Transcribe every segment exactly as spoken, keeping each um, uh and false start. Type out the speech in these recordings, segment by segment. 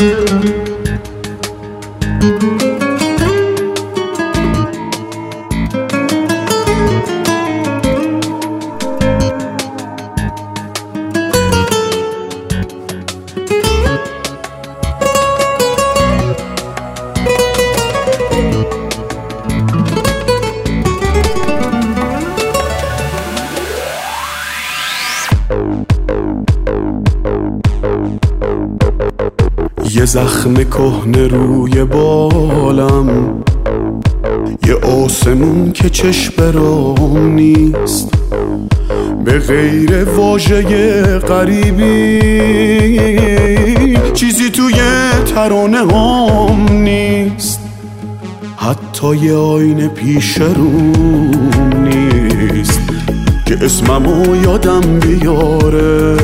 یه زخم کهنه روی بالم، یه آسمون که چشم برام نیست، به غیر واژه غریبی چیزی توی ترانه هم نیست، حتی یه آینه پیش روم نیست که اسممو یادم بیاره.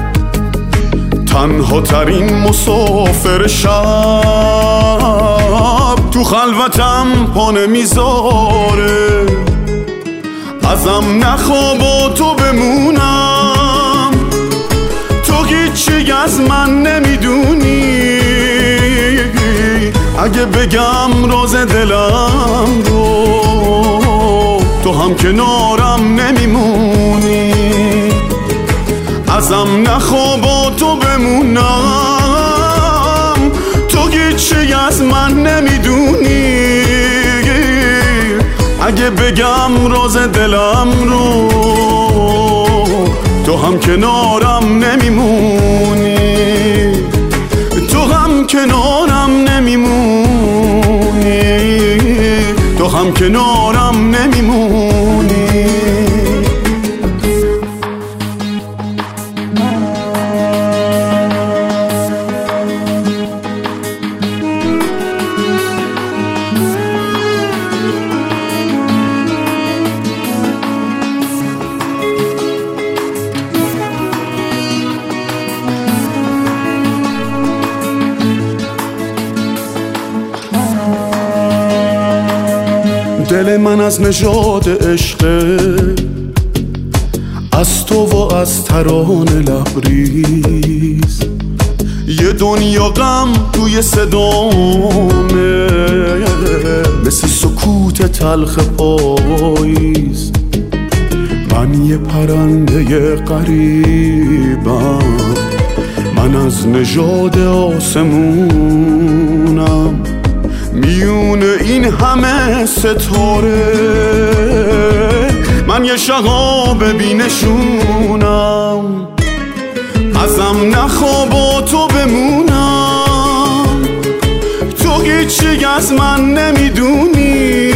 تنها ترین مسافر شب تو خلوتم پا نمیذاره، ازم نخوا با تو بمونم، تو هیچی از من نمیدونی، اگه بگم راز دلم رو تو هم کنارم نمیمونی، ازم نخوا با تو بمونم، تو هیچی از من نمیدونی، اگه بگم راز دلم رو تو هم کنارم نمیمونی، تو هم کنارم نمیمونی، تو هم کنارم نمیمونی. دل من از نژاد عشقه، از تو و از ترانه لبریز، یه دنیا غم توی صدامه، مثل سکوت تلخ پاییز، من یه پرنده غریبم، من از نژاد آسمونم، میون این همه ستاره من یه شهاب بینشونم، ازم نخوا با تو بمونم، تو هیچی از من نمیدونی،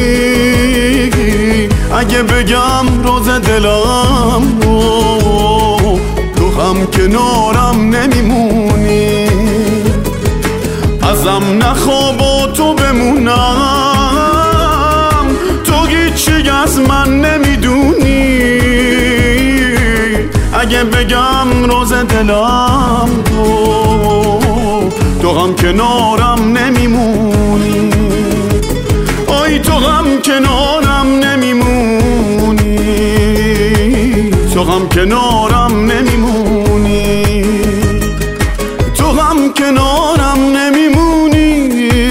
اگه بگم راز دلم رو تو هم کنارم نمیمونی، ازم نخوا با تو بمونم، تو هیچی از من نمیدونی، اگه بگم راز دلم رو تو هم کنارم نمیمونی، آی تو هم کنارم نمیمونی، تو هم کنارم نمیمونی، تو هم کنارم نمیمونی،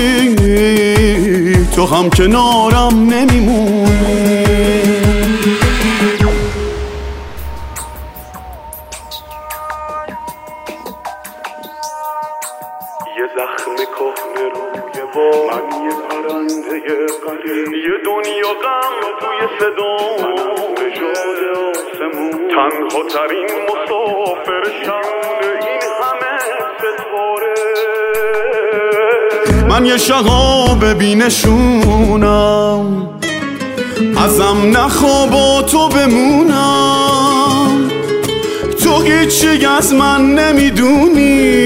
تو هم کنارم نمیمونی. یه زخم کهنه روی بال، من یه پرنده غریب، یه دنیا غم توی صدام، نژاد آسمون، تنها ترین مسافر شب این همه ستاره، من یه شهاب بینشونم، ازم نخوا با تو بمونم، تو هیچی از من نمیدونی،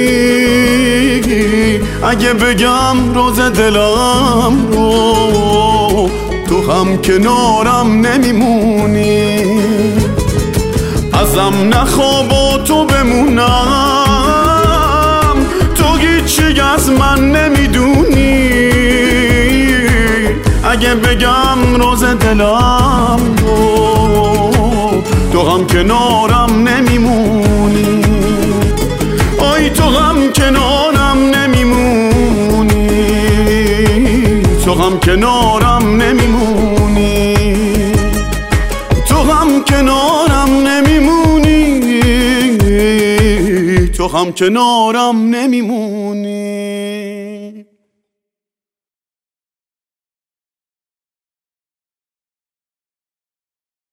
اگه بگم راز دلم رو تو هم کنارم نمیمونی، ازم نخوا با تو بمونم، تو هیچی از من نمیدونی، اگه بگم راز دلم رو تو هم کنارم نمیمونی، آی تو هم کنارم نمیمونی، تو هم کنارم نمیمونی، تو هم کنارم نمیمونی، تو هم کنارم نمیمونی.